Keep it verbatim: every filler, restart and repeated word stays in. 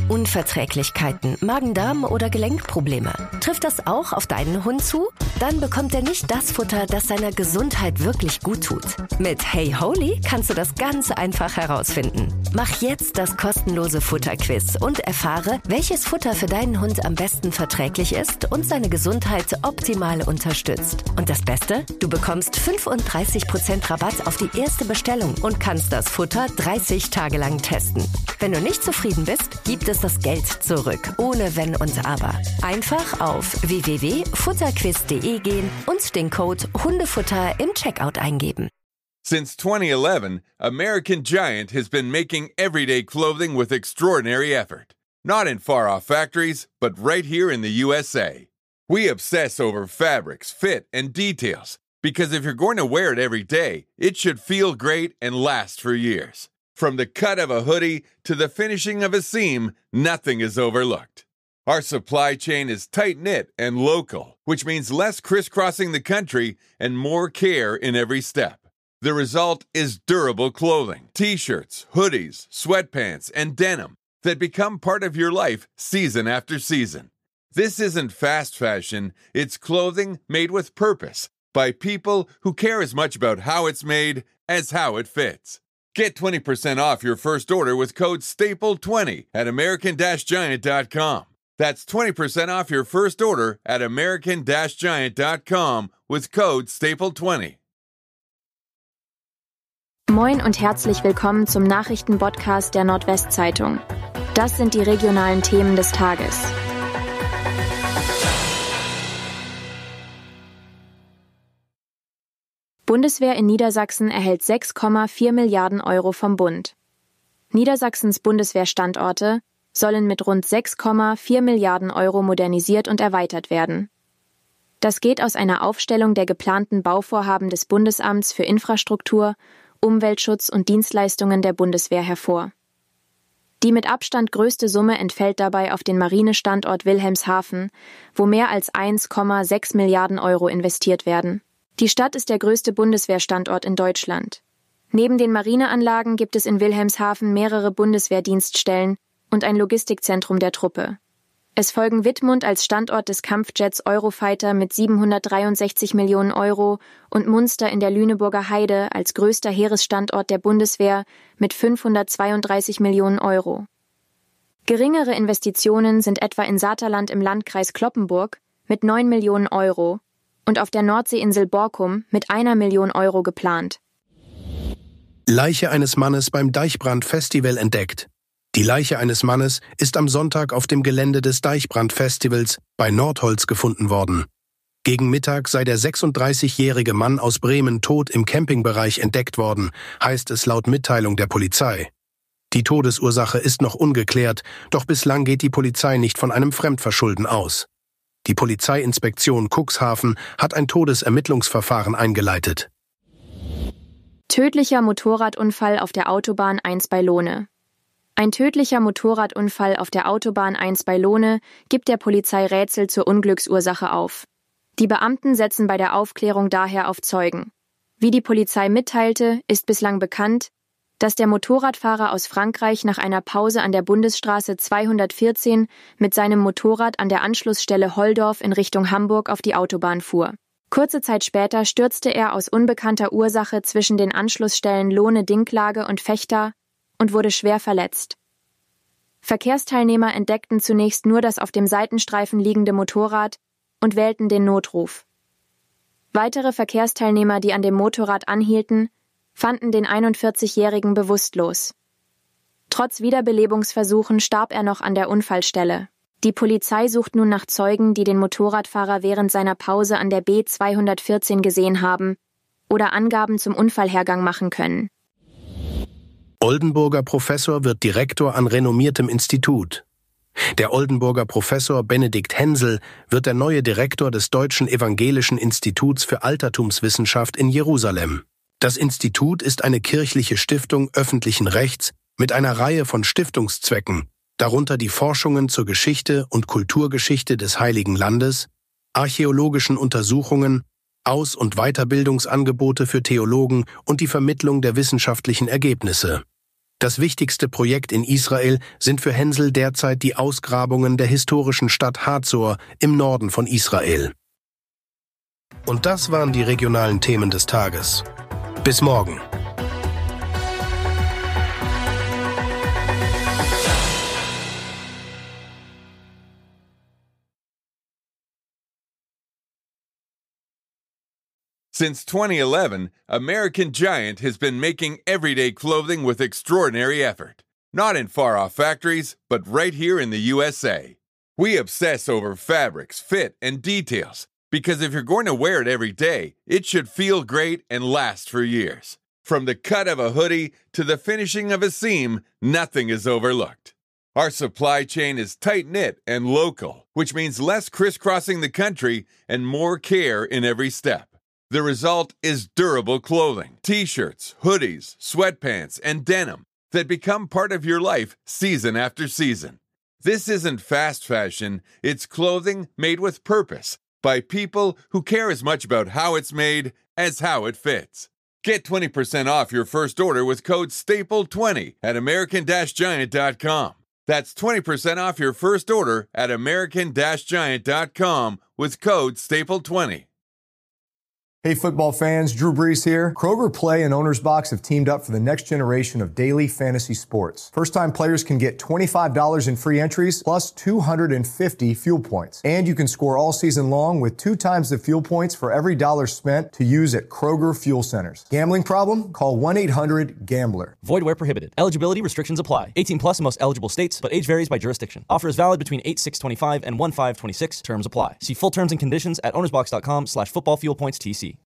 Unverträglichkeiten, Magen-Darm oder Gelenkprobleme. Trifft das auch auf deinen Hund zu? Dann bekommt er nicht das Futter, das seiner Gesundheit wirklich gut tut. Mit Hey Holy kannst du das ganz einfach herausfinden. Mach jetzt das kostenlose Futterquiz und erfahre, welches Futter für deinen Hund am besten verträglich ist und seine Gesundheit optimal unterstützt. Und das Beste? Du bekommst fünfunddreißig Prozent Rabatt auf die erste Bestellung und kannst das Futter dreißig Tage lang testen. Wenn du nicht zufrieden bist, gibt es das Geld zurück, ohne Wenn und Aber. Einfach auf w w w punkt futterquiz punkt de gehen und den Code Hundefutter im Checkout eingeben. Since twenty eleven, American Giant has been making everyday clothing with extraordinary effort. Not in far-off factories, but right here in the U S A. We obsess over fabrics, fit, and details, because if you're going to wear it every day, it should feel great and last for years. From the cut of a hoodie to the finishing of a seam, nothing is overlooked. Our supply chain is tight-knit and local, which means less crisscrossing the country and more care in every step. The result is durable clothing, t-shirts, hoodies, sweatpants, and denim that become part of your life season after season. This isn't fast fashion, it's clothing made with purpose by people who care as much about how it's made as how it fits. Get twenty percent off your first order with code staple twenty at american giant dot com. That's twenty percent off your first order at american giant dot com with code staple twenty. Moin und herzlich willkommen zum Nachrichtenpodcast der Nordwestzeitung. Das sind die regionalen Themen des Tages. Bundeswehr in Niedersachsen erhält sechs Komma vier Milliarden Euro vom Bund. Niedersachsens Bundeswehrstandorte sollen mit rund sechs Komma vier Milliarden Euro modernisiert und erweitert werden. Das geht aus einer Aufstellung der geplanten Bauvorhaben des Bundesamts für Infrastruktur, Umweltschutz und Dienstleistungen der Bundeswehr hervor. Die mit Abstand größte Summe entfällt dabei auf den Marinestandort Wilhelmshaven, wo mehr als eins Komma sechs Milliarden Euro investiert werden. Die Stadt ist der größte Bundeswehrstandort in Deutschland. Neben den Marineanlagen gibt es in Wilhelmshaven mehrere Bundeswehrdienststellen und ein Logistikzentrum der Truppe. Es folgen Wittmund als Standort des Kampfjets Eurofighter mit siebenhundertdreiundsechzig Millionen Euro und Munster in der Lüneburger Heide als größter Heeresstandort der Bundeswehr mit fünfhundertzweiunddreißig Millionen Euro. Geringere Investitionen sind etwa in Saterland im Landkreis Cloppenburg mit neun Millionen Euro und auf der Nordseeinsel Borkum mit einer Million Euro geplant. Leiche eines Mannes beim Deichbrand-Festival entdeckt. Die Leiche eines Mannes ist am Sonntag auf dem Gelände des Deichbrand-Festivals bei Nordholz gefunden worden. Gegen Mittag sei der sechsunddreißigjährige Mann aus Bremen tot im Campingbereich entdeckt worden, heißt es laut Mitteilung der Polizei. Die Todesursache ist noch ungeklärt, doch bislang geht die Polizei nicht von einem Fremdverschulden aus. Die Polizeiinspektion Cuxhaven hat ein Todesermittlungsverfahren eingeleitet. Tödlicher Motorradunfall auf der Autobahn eins bei Lohne. Ein tödlicher Motorradunfall auf der Autobahn eins bei Lohne gibt der Polizei Rätsel zur Unglücksursache auf. Die Beamten setzen bei der Aufklärung daher auf Zeugen. Wie die Polizei mitteilte, ist bislang bekannt, dass der Motorradfahrer aus Frankreich nach einer Pause an der Bundesstraße zweihundertvierzehn mit seinem Motorrad an der Anschlussstelle Holdorf in Richtung Hamburg auf die Autobahn fuhr. Kurze Zeit später stürzte er aus unbekannter Ursache zwischen den Anschlussstellen Lohne-Dinklage und Vechta und wurde schwer verletzt. Verkehrsteilnehmer entdeckten zunächst nur das auf dem Seitenstreifen liegende Motorrad und wählten den Notruf. Weitere Verkehrsteilnehmer, die an dem Motorrad anhielten, fanden den einundvierzigjährigen bewusstlos. Trotz Wiederbelebungsversuchen starb er noch an der Unfallstelle. Die Polizei sucht nun nach Zeugen, die den Motorradfahrer während seiner Pause an der B zweihundertvierzehn gesehen haben oder Angaben zum Unfallhergang machen können. Oldenburger Professor wird Direktor an renommiertem Institut. Der Oldenburger Professor Benedikt Hensel wird der neue Direktor des Deutschen Evangelischen Instituts für Altertumswissenschaft in Jerusalem. Das Institut ist eine kirchliche Stiftung öffentlichen Rechts mit einer Reihe von Stiftungszwecken, darunter die Forschungen zur Geschichte und Kulturgeschichte des Heiligen Landes, archäologischen Untersuchungen, Aus- und Weiterbildungsangebote für Theologen und die Vermittlung der wissenschaftlichen Ergebnisse. Das wichtigste Projekt in Israel sind für Hensel derzeit die Ausgrabungen der historischen Stadt Hazor im Norden von Israel. Und das waren die regionalen Themen des Tages. Bis morgen. Since twenty eleven, American Giant has been making everyday clothing with extraordinary effort. Not in far-off factories, but right here in the U S A. We obsess over fabrics, fit, and details, because if you're going to wear it every day, it should feel great and last for years. From the cut of a hoodie to the finishing of a seam, nothing is overlooked. Our supply chain is tight-knit and local, which means less crisscrossing the country and more care in every step. The result is durable clothing, t-shirts, hoodies, sweatpants, and denim that become part of your life season after season. This isn't fast fashion, it's clothing made with purpose by people who care as much about how it's made as how it fits. Get twenty percent off your first order with code staple twenty at american giant dot com. That's twenty percent off your first order at american giant dot com with code staple twenty. Hey football fans, Drew Brees here. Kroger Play and Owner's Box have teamed up for the next generation of daily fantasy sports. First-time players can get twenty-five dollars in free entries plus two hundred fifty fuel points. And you can score all season long with two times the fuel points for every dollar spent to use at Kroger Fuel Centers. Gambling problem? Call one eight hundred gambler. Void where prohibited. Eligibility restrictions apply. eighteen plus in most eligible states, but age varies by jurisdiction. Offer is valid between eight six twenty-five and one five twenty-six. Terms apply. See full terms and conditions at ownersbox dot com slash football fuel points T C.